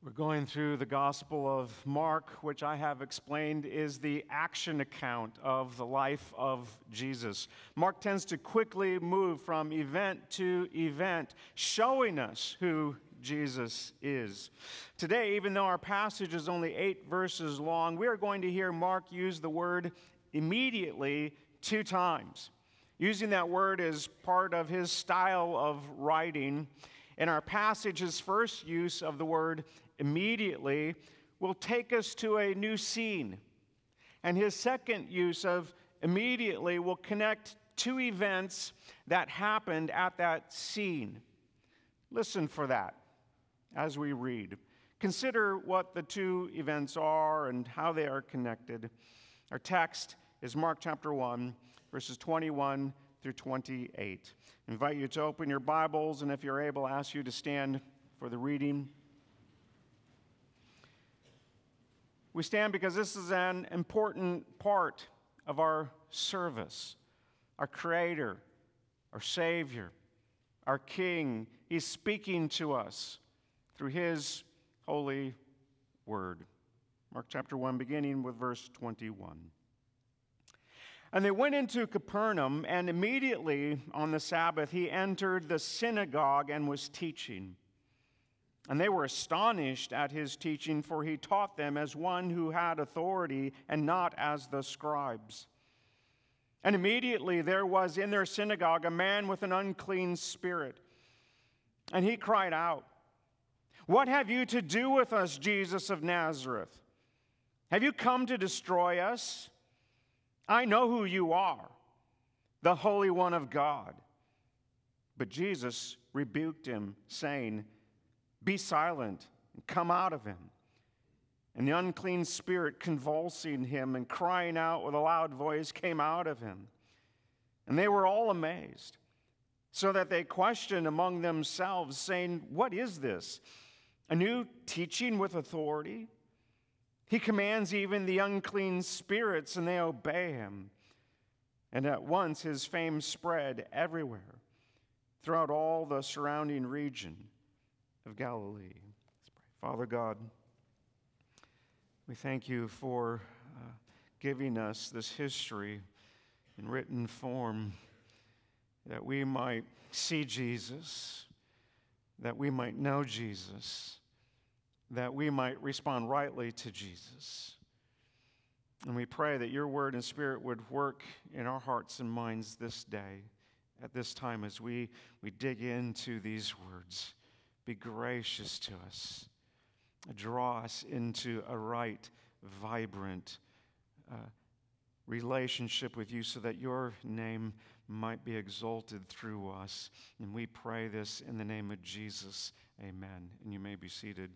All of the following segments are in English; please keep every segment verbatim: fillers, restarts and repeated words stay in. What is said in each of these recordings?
We're going through the Gospel of Mark, which I have explained is the action account of the life of Jesus. Mark tends to quickly move from event to event, showing us who Jesus is. Today, even though our passage is only eight verses long, we are going to hear Mark use the word immediately two times. Using that word as part of his style of writing. In our passage's first use of the word immediately will take us to a new scene. And his second use of immediately will connect two events that happened at that scene. Listen for that as we read. Consider what the two events are and how they are connected. Our text is Mark chapter one, verses twenty-one through twenty-eight. I invite you to open your Bibles, and if you're able, I ask you to stand for the reading. We stand because this is an important part of our service. Our Creator, our Savior, our King, He's speaking to us through His holy word. Mark chapter one, beginning with verse twenty-one. And they went into Capernaum, and immediately on the Sabbath he entered the synagogue and was teaching. And they were astonished at his teaching, for he taught them as one who had authority and not as the scribes. And immediately there was in their synagogue a man with an unclean spirit. And he cried out, "What have you to do with us, Jesus of Nazareth? Have you come to destroy us? I know who you are, the Holy One of God." But Jesus rebuked him, saying, "Be silent and come out of him." And the unclean spirit, convulsing him and crying out with a loud voice, came out of him. And they were all amazed, so that they questioned among themselves, saying, "What is this? A new teaching with authority? He commands even the unclean spirits, and they obey him." And at once his fame spread everywhere, throughout all the surrounding region of Galilee. Let's pray. Father God, we thank you for uh, giving us this history in written form, that we might see Jesus, that we might know Jesus, that we might respond rightly to Jesus. And we pray that your word and spirit would work in our hearts and minds this day, at this time as we, we dig into these words. Be gracious to us. Draw us into a right, vibrant uh, relationship with you so that your name might be exalted through us. And we pray this in the name of Jesus. Amen. And you may be seated.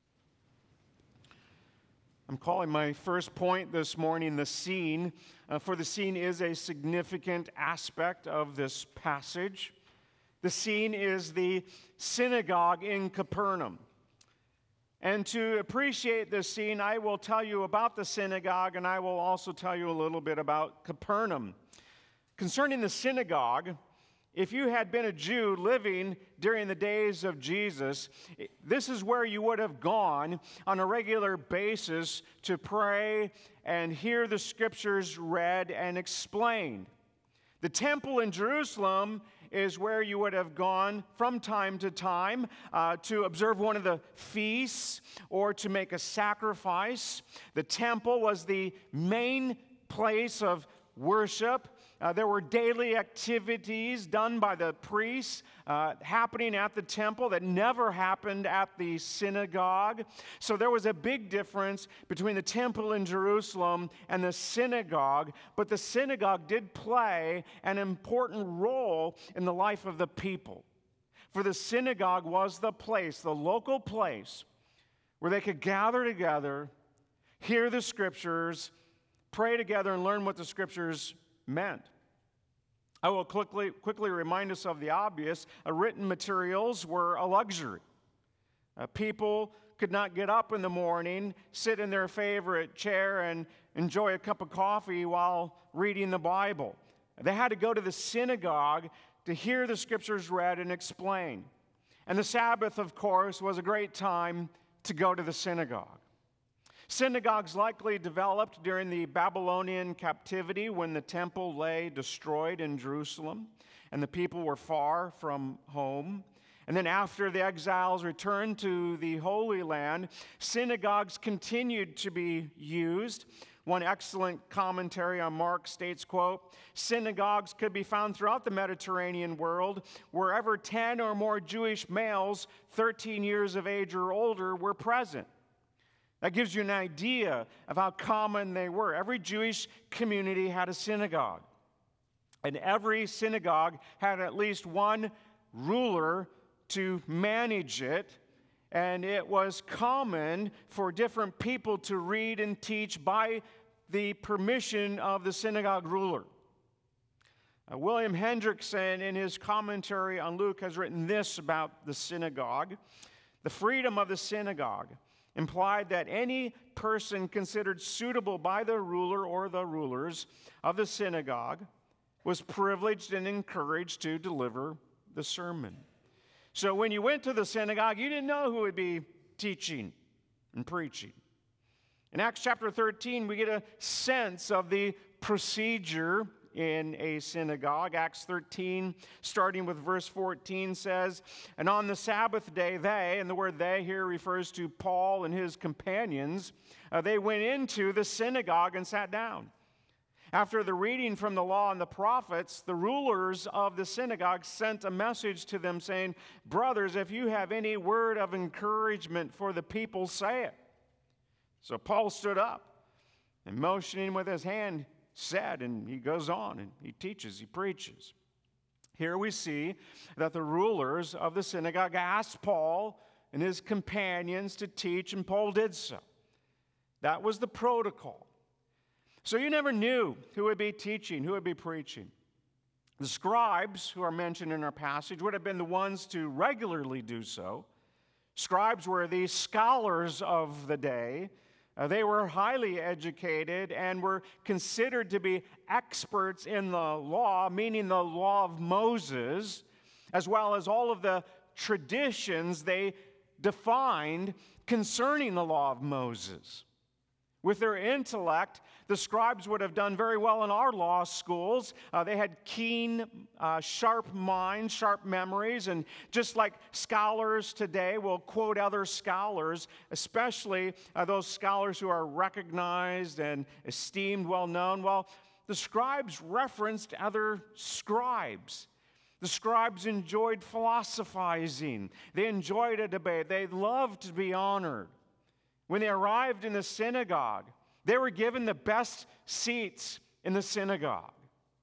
I'm calling my first point this morning the scene, uh, for the scene is a significant aspect of this passage. The scene is the synagogue in Capernaum. And to appreciate this scene, I will tell you about the synagogue, and I will also tell you a little bit about Capernaum. Concerning the synagogue, if you had been a Jew living during the days of Jesus, this is where you would have gone on a regular basis to pray and hear the scriptures read and explained. The temple in Jerusalem is where you would have gone from time to time uh, to observe one of the feasts or to make a sacrifice. The temple was the main place of worship. Uh, there were daily activities done by the priests uh, happening at the temple that never happened at the synagogue. So there was a big difference between the temple in Jerusalem and the synagogue. But the synagogue did play an important role in the life of the people. For the synagogue was the place, the local place, where they could gather together, hear the scriptures, pray together, and learn what the scriptures meant. I will quickly, quickly remind us of the obvious. Uh, written materials were a luxury. Uh, people could not get up in the morning, sit in their favorite chair, and enjoy a cup of coffee while reading the Bible. They had to go to the synagogue to hear the scriptures read and explained. And the Sabbath, of course, was a great time to go to the synagogue. Synagogues likely developed during the Babylonian captivity when the temple lay destroyed in Jerusalem and the people were far from home. And then after the exiles returned to the Holy Land, synagogues continued to be used. One excellent commentary on Mark states, quote, "Synagogues could be found throughout the Mediterranean world, wherever ten or more Jewish males, thirteen years of age or older, were present." That gives you an idea of how common they were. Every Jewish community had a synagogue, and every synagogue had at least one ruler to manage it, and it was common for different people to read and teach by the permission of the synagogue ruler. Uh, William Hendrickson, in his commentary on Luke, has written this about the synagogue. The freedom of the synagogue implied that any person considered suitable by the ruler or the rulers of the synagogue was privileged and encouraged to deliver the sermon. So when you went to the synagogue, you didn't know who would be teaching and preaching. In Acts chapter thirteen, we get a sense of the procedure in a synagogue. Acts thirteen, starting with verse fourteen, says, "And on the Sabbath day they," and the word they here refers to Paul and his companions, uh, they went into the synagogue and sat down. After the reading from the law and the prophets, the rulers of the synagogue sent a message to them saying, "Brothers, if you have any word of encouragement for the people, say it." So Paul stood up and motioning with his hand said, and he goes on and he teaches, he preaches. Here we see that the rulers of the synagogue asked Paul and his companions to teach, and Paul did so. That was the protocol. So you never knew who would be teaching, who would be preaching. The scribes, who are mentioned in our passage, would have been the ones to regularly do so. Scribes were the scholars of the day. Uh, they were highly educated and were considered to be experts in the law, meaning the law of Moses, as well as all of the traditions they defined concerning the law of Moses. With their intellect, the scribes would have done very well in our law schools. Uh, they had keen, uh, sharp minds, sharp memories, and just like scholars today will quote other scholars, especially uh, those scholars who are recognized and esteemed, well-known, well, the scribes referenced other scribes. The scribes enjoyed philosophizing. They enjoyed a debate. They loved to be honored. When they arrived in the synagogue, they were given the best seats in the synagogue.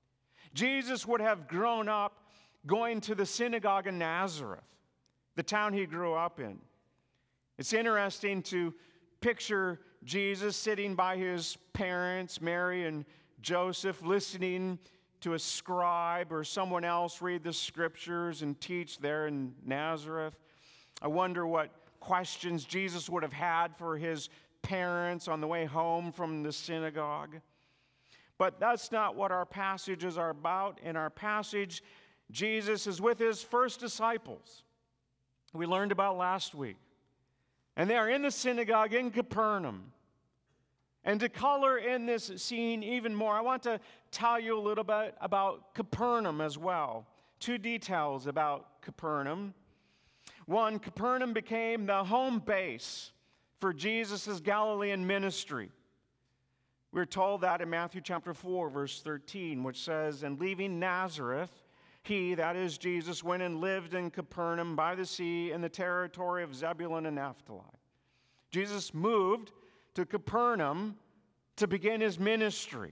Jesus would have grown up going to the synagogue in Nazareth, the town he grew up in. It's interesting to picture Jesus sitting by his parents, Mary and Joseph, listening to a scribe or someone else read the scriptures and teach there in Nazareth. I wonder what questions Jesus would have had for his parents on the way home from the synagogue. But that's not what our passages are about. In our passage, Jesus is with his first disciples, we learned about last week. And they are in the synagogue in Capernaum. And to color in this scene even more, I want to tell you a little bit about Capernaum as well. Two details about Capernaum. One, Capernaum became the home base for Jesus' Galilean ministry. We're told that in Matthew chapter four, verse thirteen, which says, "And leaving Nazareth, he," that is Jesus, "went and lived in Capernaum by the sea in the territory of Zebulun and Naphtali." Jesus moved to Capernaum to begin his ministry.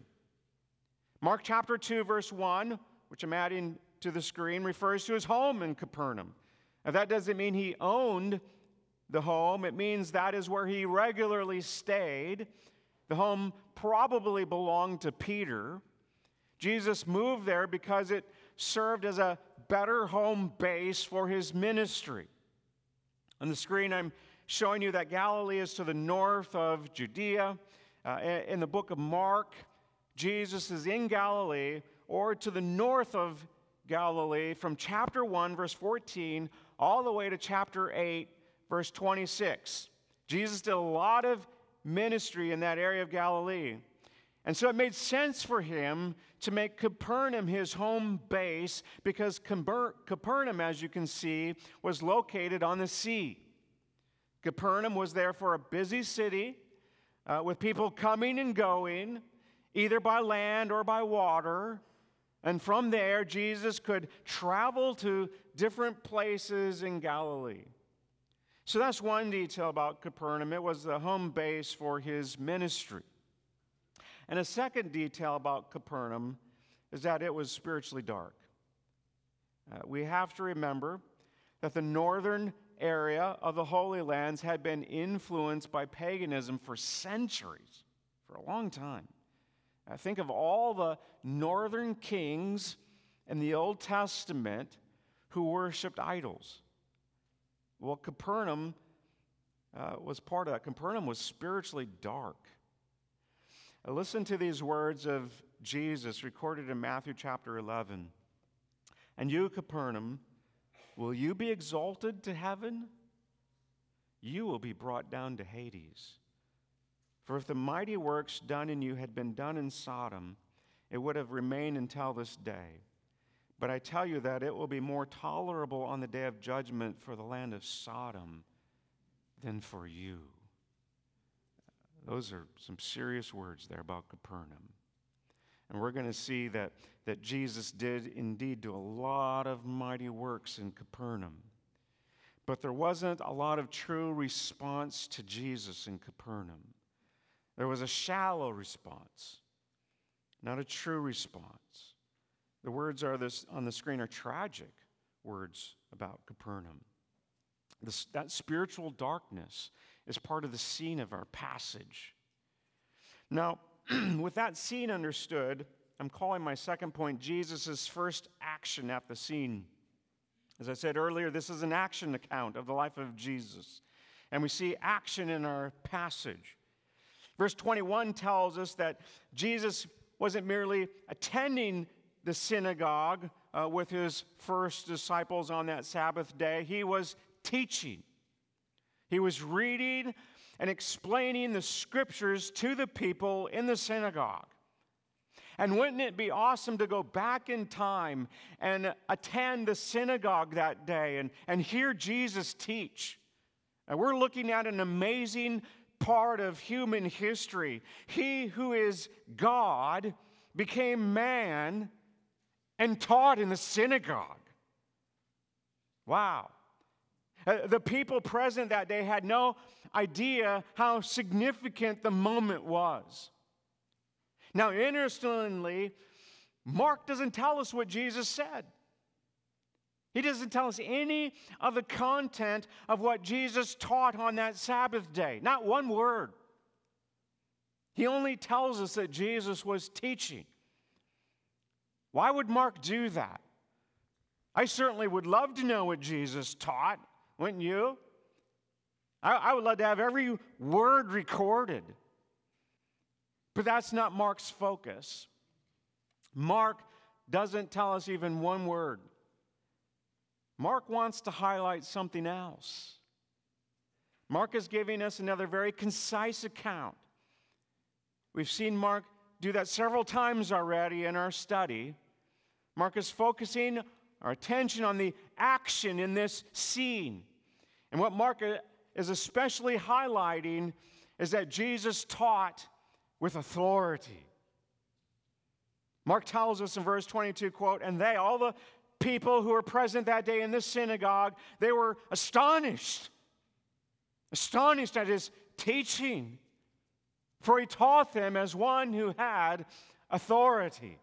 Mark chapter two, verse one, which I'm adding to the screen, refers to his home in Capernaum. Now, that doesn't mean he owned the home. It means that is where he regularly stayed. The home probably belonged to Peter. Jesus moved there because it served as a better home base for his ministry. On the screen, I'm showing you that Galilee is to the north of Judea. Uh, in the book of Mark, Jesus is in Galilee, or to the north of Galilee, from chapter one, verse fourteen, all the way to chapter eight, verse twenty-six. Jesus did a lot of ministry in that area of Galilee. And so it made sense for him to make Capernaum his home base because Capernaum, as you can see, was located on the sea. Capernaum was therefore a busy city uh, with people coming and going, either by land or by water. And from there, Jesus could travel to different places in Galilee. So that's one detail about Capernaum. It was the home base for his ministry. And a second detail about Capernaum is that it was spiritually dark. Uh, we have to remember that the northern area of the Holy Lands had been influenced by paganism for centuries, for a long time. Uh, think of all the northern kings in the Old Testament who worshipped idols. Well, Capernaum uh, was part of that. Capernaum was spiritually dark. Uh, listen to these words of Jesus recorded in Matthew chapter eleven. And you, Capernaum, will you be exalted to heaven? You will be brought down to Hades. For if the mighty works done in you had been done in Sodom, it would have remained until this day. But I tell you that it will be more tolerable on the day of judgment for the land of Sodom than for you. Those are some serious words there about Capernaum. And we're going to see that, that Jesus did indeed do a lot of mighty works in Capernaum. But there wasn't a lot of true response to Jesus in Capernaum. There was a shallow response, not a true response. The words are this on the screen are tragic words about Capernaum. This, that spiritual darkness is part of the scene of our passage. Now, with that scene understood, I'm calling my second point Jesus' first action at the scene. As I said earlier, this is an action account of the life of Jesus. And we see action in our passage. Verse twenty-one tells us that Jesus wasn't merely attending the synagogue uh, with his first disciples on that Sabbath day. He was teaching. He was reading and explaining the scriptures to the people in the synagogue. And wouldn't it be awesome to go back in time and attend the synagogue that day and, and hear Jesus teach? And we're looking at an amazing part of human history. He who is God became man and taught in the synagogue. Wow. Uh, the people present that day had no idea how significant the moment was. Now, interestingly, Mark doesn't tell us what Jesus said. He doesn't tell us any of the content of what Jesus taught on that Sabbath day. Not one word. He only tells us that Jesus was teaching. Why would Mark do that? I certainly would love to know what Jesus taught, wouldn't you? I, I would love to have every word recorded. But that's not Mark's focus. Mark doesn't tell us even one word. Mark wants to highlight something else. Mark is giving us another very concise account. We've seen Mark do that several times already in our study. Mark is focusing our attention on the action in this scene. And what Mark is especially highlighting is that Jesus taught with authority. Mark tells us in verse twenty-two, quote, and they, all the people who were present that day in the synagogue, they were astonished. Astonished at his teaching. For he taught them as one who had authority.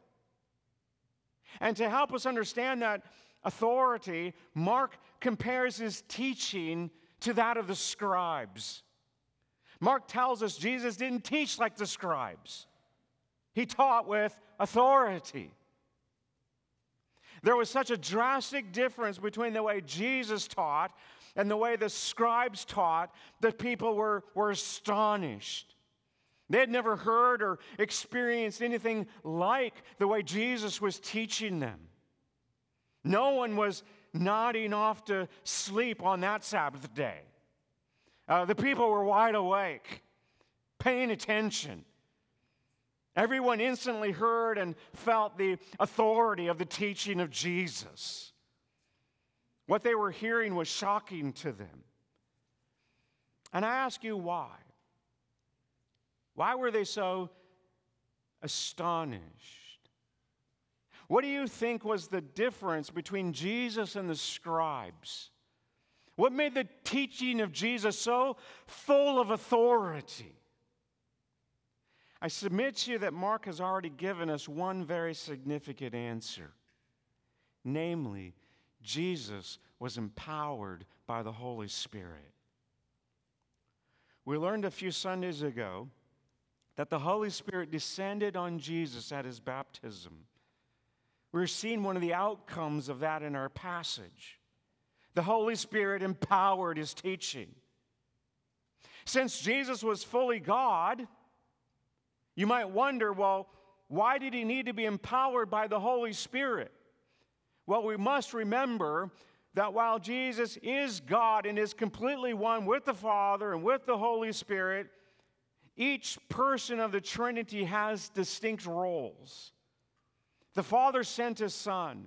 And to help us understand that authority, Mark compares his teaching to that of the scribes. Mark tells us Jesus didn't teach like the scribes. He taught with authority. There was such a drastic difference between the way Jesus taught and the way the scribes taught that people were, were astonished. They had never heard or experienced anything like the way Jesus was teaching them. No one was nodding off to sleep on that Sabbath day. Uh, the people were wide awake, paying attention. Everyone instantly heard and felt the authority of the teaching of Jesus. What they were hearing was shocking to them. And I ask you why? Why were they so astonished? What do you think was the difference between Jesus and the scribes? What made the teaching of Jesus so full of authority? I submit to you that Mark has already given us one very significant answer. Namely, Jesus was empowered by the Holy Spirit. We learned a few Sundays ago that the Holy Spirit descended on Jesus at his baptism. We're seeing one of the outcomes of that in our passage. The Holy Spirit empowered his teaching. Since Jesus was fully God, you might wonder, well, why did he need to be empowered by the Holy Spirit? Well, we must remember that while Jesus is God and is completely one with the Father and with the Holy Spirit, each person of the Trinity has distinct roles. The Father sent his Son.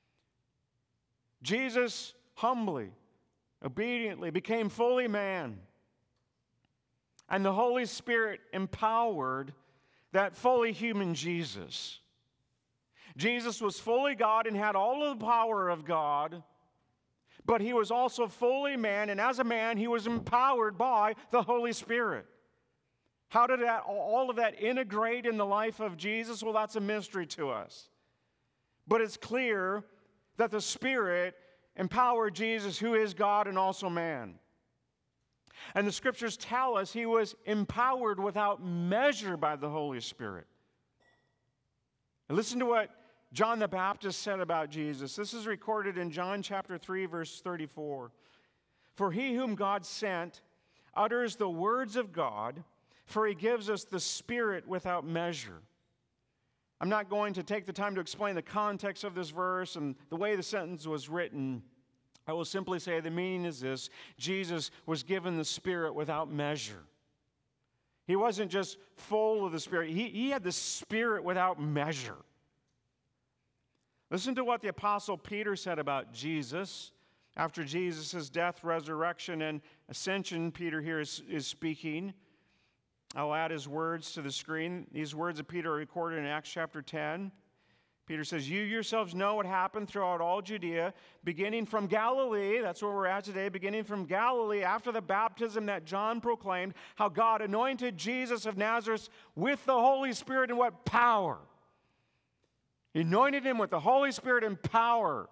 Jesus humbly, obediently became fully man. And the Holy Spirit empowered that fully human Jesus. Jesus was fully God and had all of the power of God, but he was also fully man, and as a man, he was empowered by the Holy Spirit. How did that, all of that integrate in the life of Jesus? Well, that's a mystery to us. But it's clear that the Spirit empowered Jesus, who is God and also man. And the Scriptures tell us he was empowered without measure by the Holy Spirit. And listen to what John the Baptist said about Jesus. This is recorded in John chapter three, verse thirty-four. For he whom God sent utters the words of God, for he gives us the Spirit without measure. I'm not going to take the time to explain the context of this verse and the way the sentence was written. I will simply say the meaning is this: Jesus was given the Spirit without measure. He wasn't just full of the Spirit. He, he had the Spirit without measure. Listen to what the Apostle Peter said about Jesus. After Jesus' death, resurrection, and ascension, Peter here is, is speaking. I'll add his words to the screen. These words of Peter are recorded in Acts chapter ten. Peter says, you yourselves know what happened throughout all Judea, beginning from Galilee, that's where we're at today, beginning from Galilee after the baptism that John proclaimed, how God anointed Jesus of Nazareth with the Holy Spirit and what power? He anointed him with the Holy Spirit and power.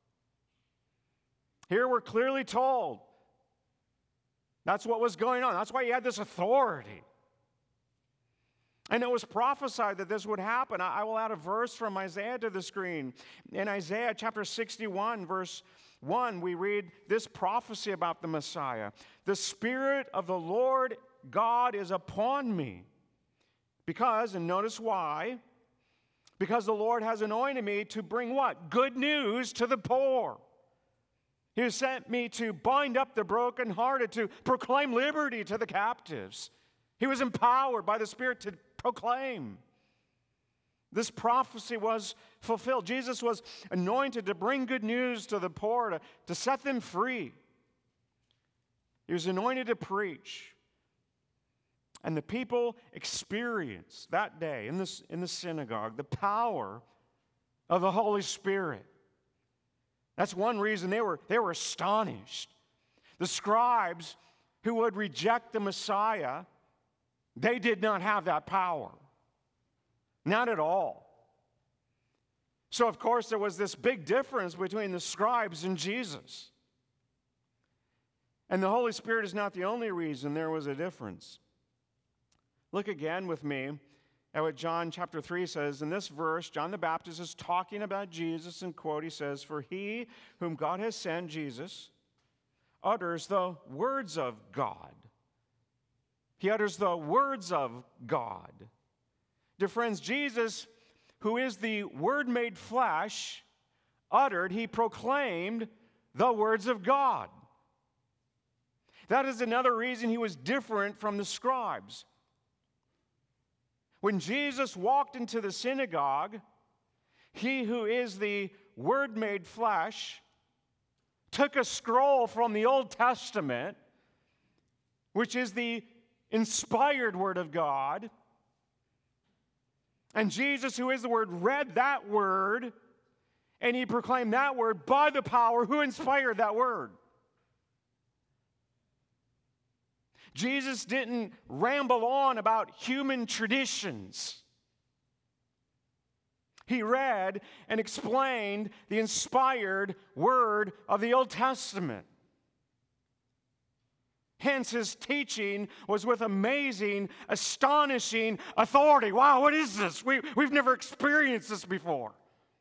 Here we're clearly told that's what was going on. That's why he had this authority. And it was prophesied that this would happen. I will add a verse from Isaiah to the screen. In Isaiah chapter sixty-one, verse one, we read this prophecy about the Messiah. The Spirit of the Lord God is upon me. Because, and notice why, because the Lord has anointed me to bring what? Good news to the poor. He has sent me to bind up the brokenhearted, to proclaim liberty to the captives. He was empowered by the Spirit to proclaim. This prophecy was fulfilled. Jesus was anointed to bring good news to the poor, to, to set them free. He was anointed to preach. And the people experienced that day in, this, in the synagogue the power of the Holy Spirit. That's one reason they were, they were astonished. The scribes who would reject the Messiah, they did not have that power. Not at all. So, of course, there was this big difference between the scribes and Jesus. And the Holy Spirit is not the only reason there was a difference. Look again with me at what John chapter three says. In this verse, John the Baptist is talking about Jesus, and quote, he says, for he whom God has sent, Jesus, utters the words of God. He utters the words of God. Dear friends, Jesus, who is the Word made flesh, uttered, he proclaimed the words of God. That is another reason he was different from the scribes. When Jesus walked into the synagogue, he who is the Word made flesh took a scroll from the Old Testament, which is the inspired Word of God, and Jesus, who is the Word, read that Word, and he proclaimed that Word by the power who inspired that Word. Jesus didn't ramble on about human traditions. He read and explained the inspired Word of the Old Testament. Hence, his teaching was with amazing, astonishing authority. Wow, what is this? We, we've never experienced this before.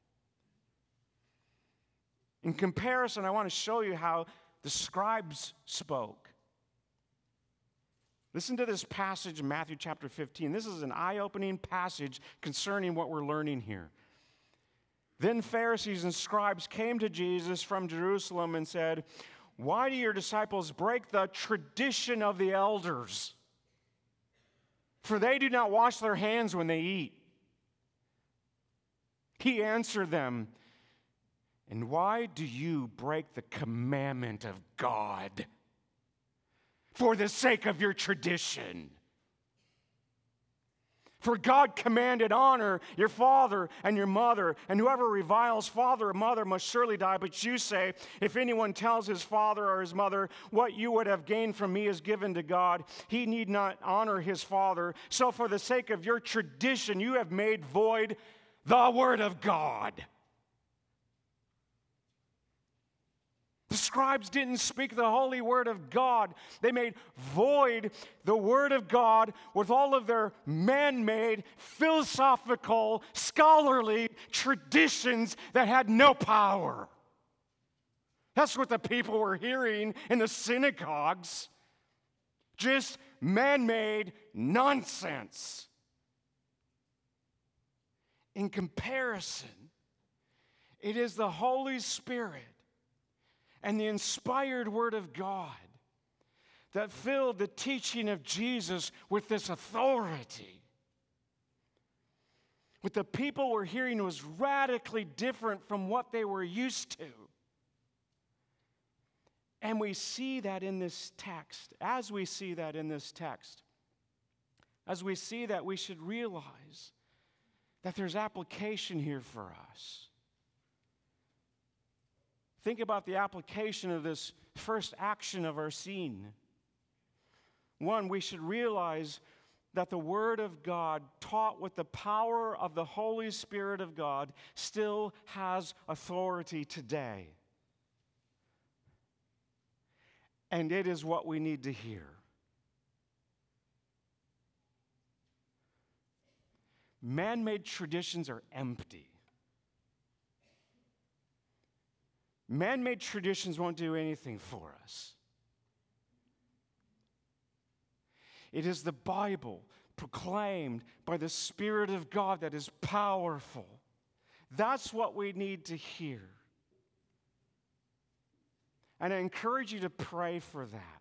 In comparison, I want to show you how the scribes spoke. Listen to this passage in Matthew chapter fifteen. This is an eye-opening passage concerning what we're learning here. Then Pharisees and scribes came to Jesus from Jerusalem and said, "Why do your disciples break the tradition of the elders? For they do not wash their hands when they eat." He answered them, "And why do you break the commandment of God for the sake of your tradition? For God commanded, honor your father and your mother, and whoever reviles father or mother must surely die. But you say, if anyone tells his father or his mother, what you would have gained from me is given to God, he need not honor his father. So for the sake of your tradition, you have made void the word of God." The scribes didn't speak the holy word of God. They made void the word of God with all of their man-made, philosophical, scholarly traditions that had no power. That's what the people were hearing in the synagogues. Just man-made nonsense. In comparison, it is the Holy Spirit and the inspired Word of God that filled the teaching of Jesus with this authority. What the people were hearing was radically different from what they were used to. And we see that in this text. As we see that in this text, as we see that, we should realize that there's application here for us. Think about the application of this first action of our scene. One, we should realize that the Word of God, taught with the power of the Holy Spirit of God, still has authority today. And it is what we need to hear. Man-made traditions are empty. Man-made traditions won't do anything for us. It is the Bible proclaimed by the Spirit of God that is powerful. That's what we need to hear. And I encourage you to pray for that.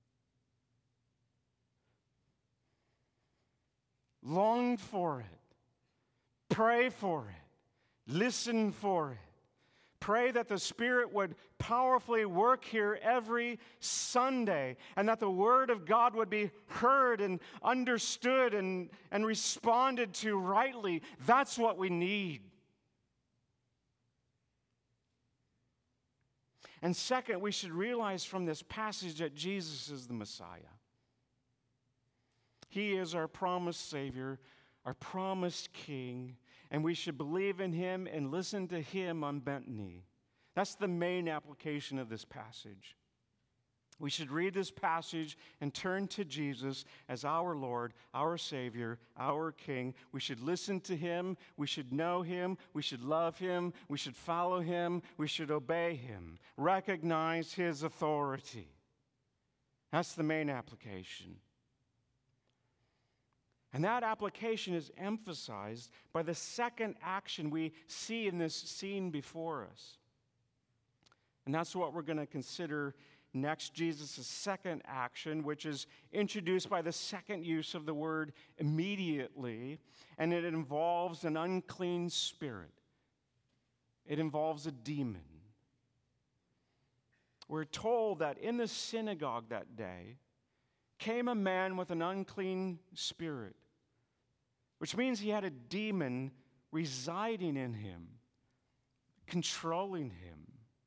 Long for it. Pray for it. Listen for it. Pray that the Spirit would powerfully work here every Sunday, and that the Word of God would be heard and understood and, and responded to rightly. That's what we need. And second, we should realize from this passage that Jesus is the Messiah. He is our promised Savior, our promised King, and we should believe in Him and listen to Him on bent knee. That's the main application of this passage. We should read this passage and turn to Jesus as our Lord, our Savior, our King. We should listen to Him. We should know Him. We should love Him. We should follow Him. We should obey Him. Recognize His authority. That's the main application. And that application is emphasized by the second action we see in this scene before us. And that's what we're going to consider next Jesus' second action, which is introduced by the second use of the word immediately, and it involves an unclean spirit. It involves a demon. We're told that in the synagogue that day came a man with an unclean spirit, which means he had a demon residing in him, controlling him.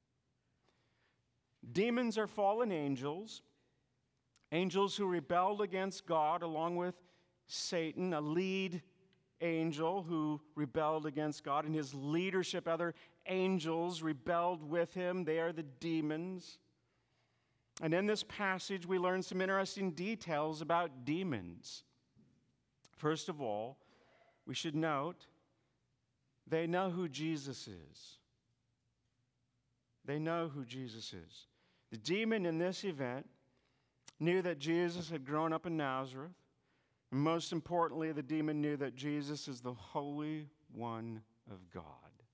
Demons are fallen angels, angels who rebelled against God along with Satan, a lead angel who rebelled against God. In his leadership, other angels rebelled with him. They are the demons. And in this passage, we learn some interesting details about demons. First of all, we should note they know who Jesus is. They know who Jesus is. The demon in this event knew that Jesus had grown up in Nazareth. And most importantly, the demon knew that Jesus is the Holy One of God.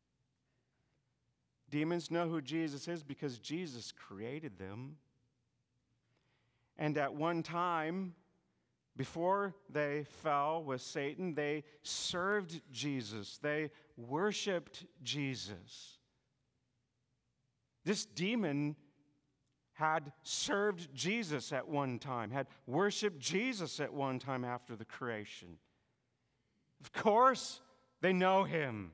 Demons know who Jesus is because Jesus created them. And at one time, before they fell with Satan, they served Jesus. They worshiped Jesus. This demon had served Jesus at one time, had worshiped Jesus at one time after the creation. Of course, they know him.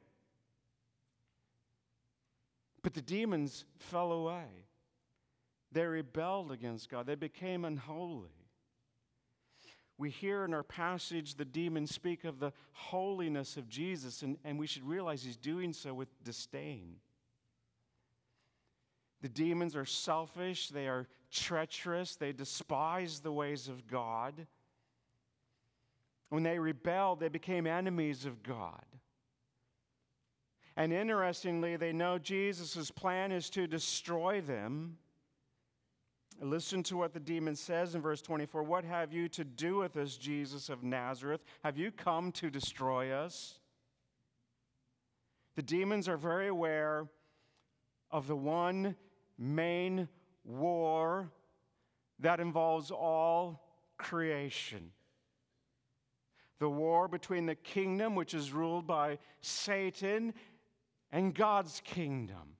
But the demons fell away. They rebelled against God. They became unholy. We hear in our passage the demons speak of the holiness of Jesus, and, and we should realize he's doing so with disdain. The demons are selfish, they are treacherous, they despise the ways of God. When they rebelled, they became enemies of God. And interestingly, they know Jesus' plan is to destroy them. Listen to what the demon says in verse twenty-four. What have you to do with us, Jesus of Nazareth? Have you come to destroy us? The demons are very aware of the one main war that involves all creation. The war between the kingdom, which is ruled by Satan, and God's kingdom.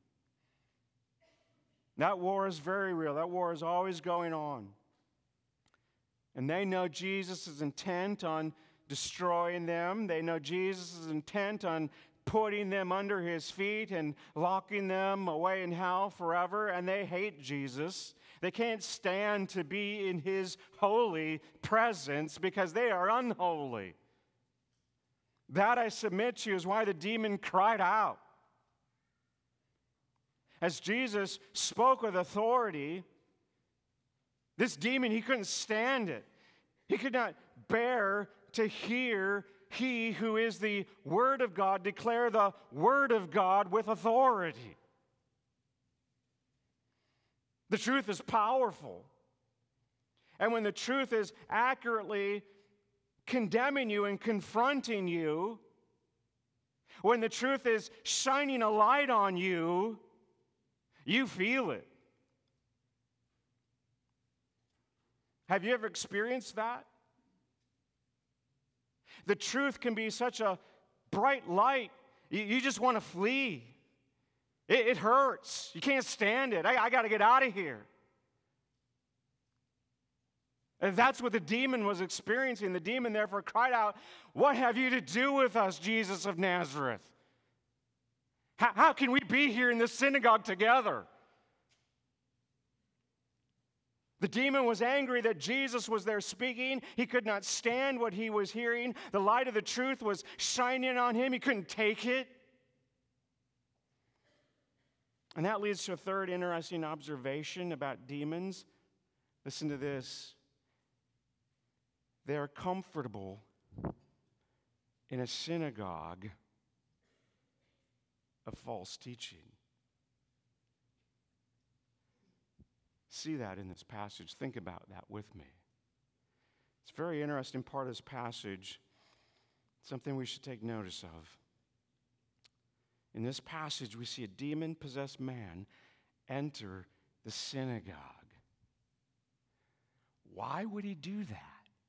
That war is very real. That war is always going on. And they know Jesus is intent on destroying them. They know Jesus is intent on putting them under his feet and locking them away in hell forever. And they hate Jesus. They can't stand to be in his holy presence because they are unholy. That, I submit to you, is why the demon cried out. As Jesus spoke with authority, this demon, he couldn't stand it. He could not bear to hear he who is the Word of God declare the Word of God with authority. The truth is powerful. And when the truth is accurately condemning you and confronting you, when the truth is shining a light on you, you feel it. Have you ever experienced that? The truth can be such a bright light, you, you just want to flee. It, it hurts. You can't stand it. I, I got to get out of here. And that's what the demon was experiencing. The demon therefore cried out, "What have you to do with us, Jesus of Nazareth? How, how can we be here in this synagogue together?" The demon was angry that Jesus was there speaking. He could not stand what he was hearing. The light of the truth was shining on him. He couldn't take it. And that leads to a third interesting observation about demons. Listen to this. They are comfortable in a synagogue of false teaching. See that in this passage. Think about that with me. It's a very interesting part of this passage, something we should take notice of. In this passage, we see a demon-possessed man enter the synagogue. Why would he do that?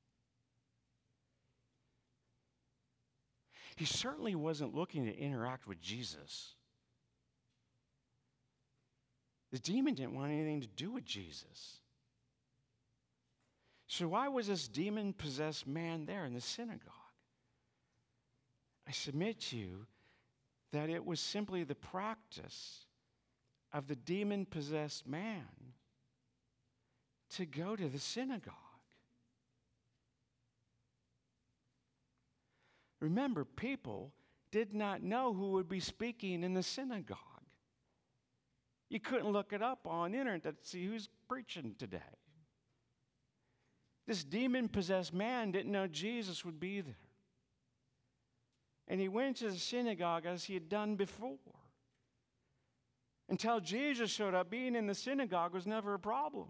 He certainly wasn't looking to interact with Jesus. The demon didn't want anything to do with Jesus. So why was this demon-possessed man there in the synagogue? I submit to you that it was simply the practice of the demon-possessed man to go to the synagogue. Remember, people did not know who would be speaking in the synagogue. You couldn't look it up on the internet to see who's preaching today. This demon-possessed man didn't know Jesus would be there. And he went to the synagogue as he had done before. Until Jesus showed up, being in the synagogue was never a problem.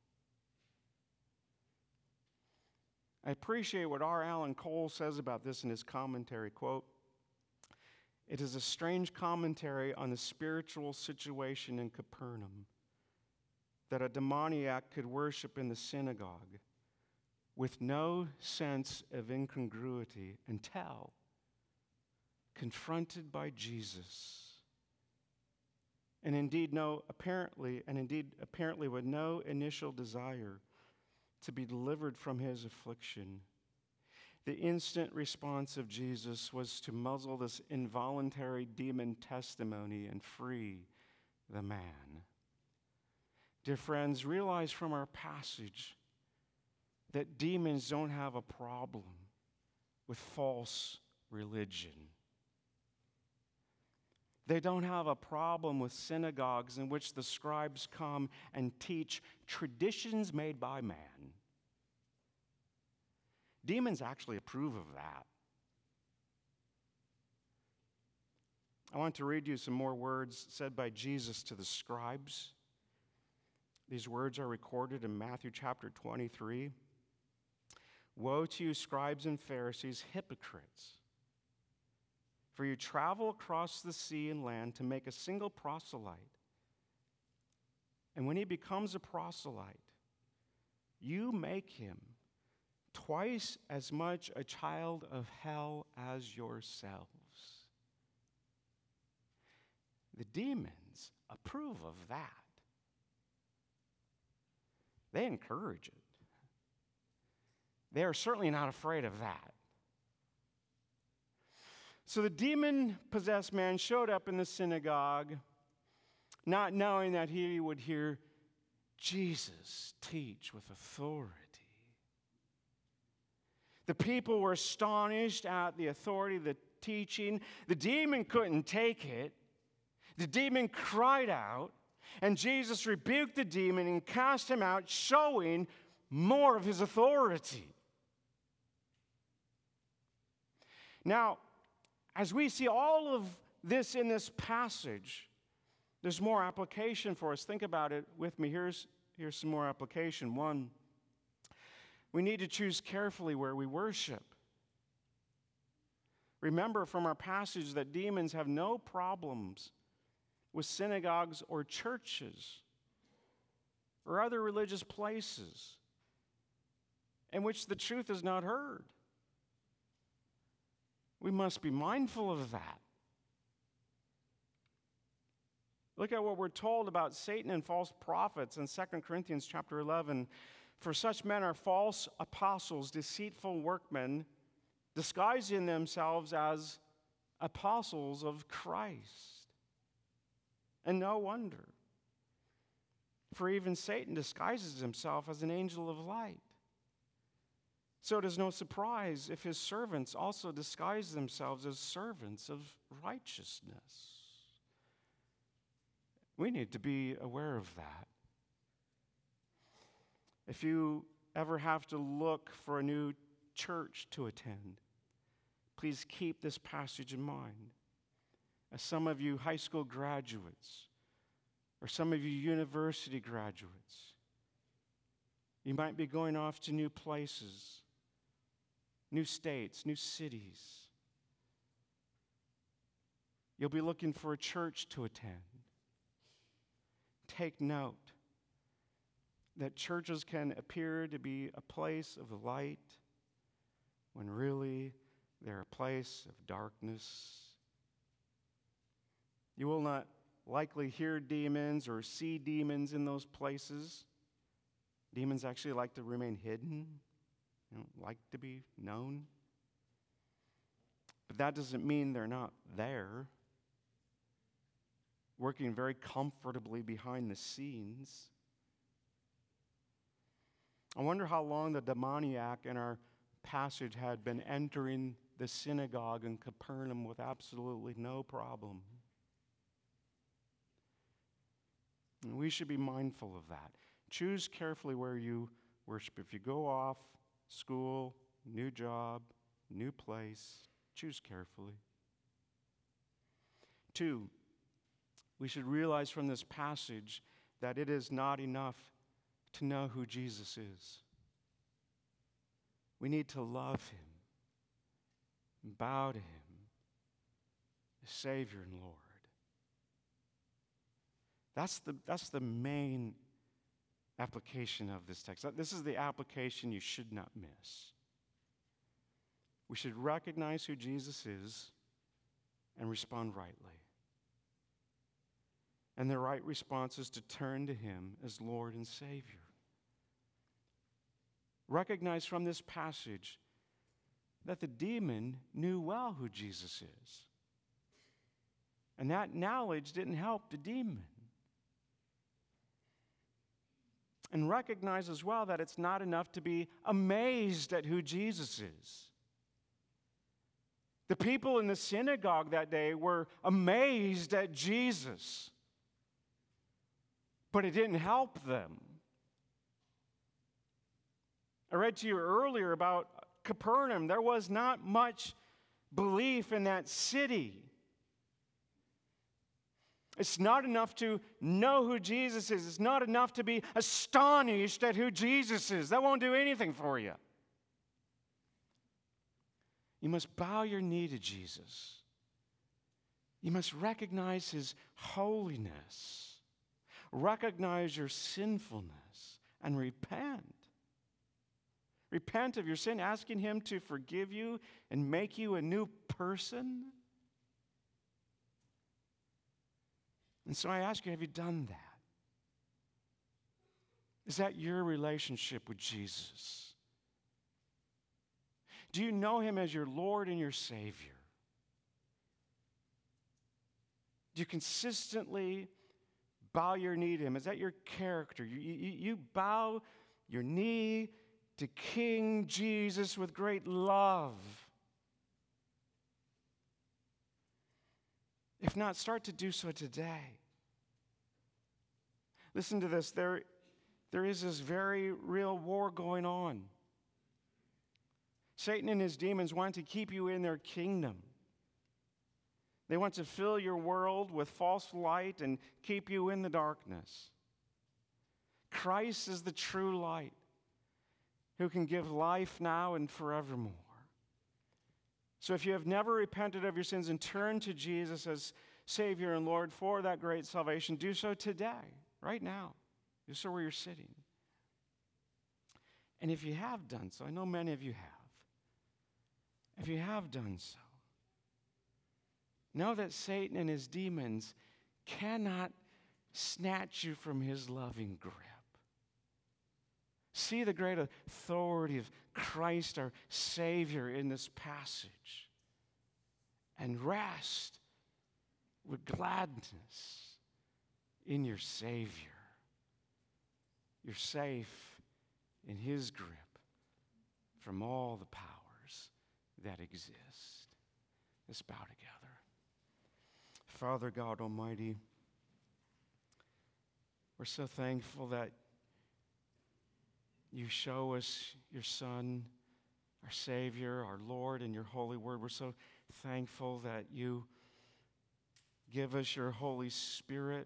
I appreciate what R. Alan Cole says about this in his commentary, quote, "It is a strange commentary on the spiritual situation in Capernaum that a demoniac could worship in the synagogue with no sense of incongruity until confronted by Jesus. And indeed, no, apparently, and indeed, apparently with no initial desire to be delivered from his affliction. The instant response of Jesus was to muzzle this involuntary demon testimony and free the man." Dear friends, realize from our passage that demons don't have a problem with false religion. They don't have a problem with synagogues in which the scribes come and teach traditions made by man. Demons actually approve of that. I want to read you some more words said by Jesus to the scribes. These words are recorded in Matthew chapter twenty-three. "Woe to you, scribes and Pharisees, hypocrites! For you travel across the sea and land to make a single proselyte. And when he becomes a proselyte, you make him twice as much a child of hell as yourselves." The demons approve of that. They encourage it. They are certainly not afraid of that. So the demon-possessed man showed up in the synagogue, not knowing that he would hear Jesus teach with authority. The people were astonished at the authority of the teaching. The demon couldn't take it. The demon cried out, and Jesus rebuked the demon and cast him out, showing more of his authority. Now, as we see all of this in this passage, there's more application for us. Think about it with me. Here's, here's some more application. One, we need to choose carefully where we worship. Remember from our passage that demons have no problems with synagogues or churches or other religious places in which the truth is not heard. We must be mindful of that. Look at what we're told about Satan and false prophets in Second Corinthians chapter eleven. "For such men are false apostles, deceitful workmen, disguising themselves as apostles of Christ." And no wonder, for even Satan disguises himself as an angel of light. So it is no surprise if his servants also disguise themselves as servants of righteousness. We need to be aware of that. If you ever have to look for a new church to attend, please keep this passage in mind. As some of you high school graduates, or some of you university graduates, you might be going off to new places, new states, new cities. You'll be looking for a church to attend. Take note. that churches can appear to be a place of light when really they're a place of darkness. You will not likely hear demons or see demons in those places. Demons actually like to remain hidden, they don't like to be known. But that doesn't mean they're not there, working very comfortably behind the scenes. I wonder how long the demoniac in our passage had been entering the synagogue in Capernaum with absolutely no problem. And we should be mindful of that. Choose carefully where you worship. If you go off, school, new job, new place, choose carefully. Two, we should realize from this passage that it is not enough to know who Jesus is. We need to love him and bow to him as Savior and Lord. That's the, that's the main application of this text. This is the application you should not miss. We should recognize who Jesus is and respond rightly. And the right response is to turn to him as Lord and Savior. Recognize from this passage that the demon knew well who Jesus is. And that knowledge didn't help the demon. And recognize as well that it's not enough to be amazed at who Jesus is. The people in the synagogue that day were amazed at Jesus, but it didn't help them. I read to you earlier about Capernaum. There was not much belief in that city. It's not enough to know who Jesus is. It's not enough to be astonished at who Jesus is. That won't do anything for you. You must bow your knee to Jesus. You must recognize his holiness. Recognize your sinfulness and repent. Repent of your sin, asking him to forgive you and make you a new person. And so I ask you, have you done that? Is that your relationship with Jesus? Do you know him as your Lord and your Savior? Do you consistently bow your knee to him? Is that your character? You, you, you bow your knee to King Jesus with great love. If not, start to do so today. Listen to this. There, there is this very real war going on. Satan and his demons want to keep you in their kingdom. They want to fill your world with false light and keep you in the darkness. Christ is the true light who can give life now and forevermore. So if you have never repented of your sins and turned to Jesus as Savior and Lord for that great salvation, do so today, right now. Do so where you're sitting. And if you have done so, I know many of you have. If you have done so, know that Satan and his demons cannot snatch you from his loving grip. See the great authority of Christ, our Savior, in this passage. And rest with gladness in your Savior. You're safe in his grip from all the powers that exist. Let's bow together. Father God Almighty, we're so thankful that you show us your Son, our Savior, our Lord, and your holy word. We're so thankful that you give us your Holy Spirit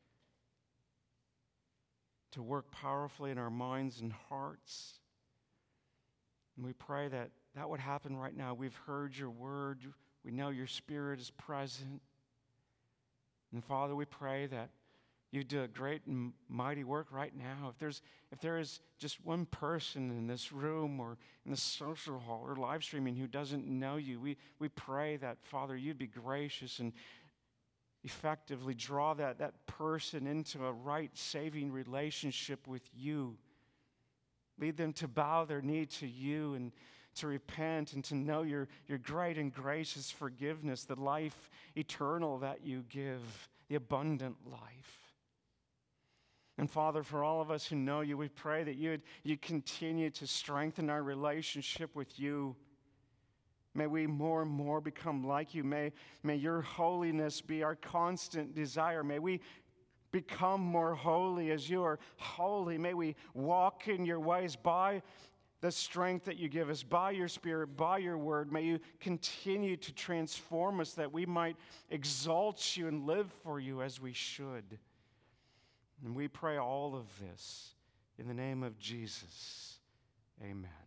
to work powerfully in our minds and hearts. And we pray that that would happen right now. We've heard your word. We know your Spirit is present. And Father, we pray that you do a great and mighty work right now. If there's if there is just one person in this room or in the social hall or live streaming who doesn't know you, we, we pray that, Father, you'd be gracious and effectively draw that, that person into a right saving relationship with you. Lead them to bow their knee to you and to repent and to know your, your great and gracious forgiveness, the life eternal that you give, the abundant life. And Father, for all of us who know you, we pray that you'd, you'd continue to strengthen our relationship with you. May we more and more become like you. May, may your holiness be our constant desire. May we become more holy as you are holy. May we walk in your ways by the strength that you give us, by your Spirit, by your word. May you continue to transform us that we might exalt you and live for you as we should. And we pray all of this in the name of Jesus. Amen.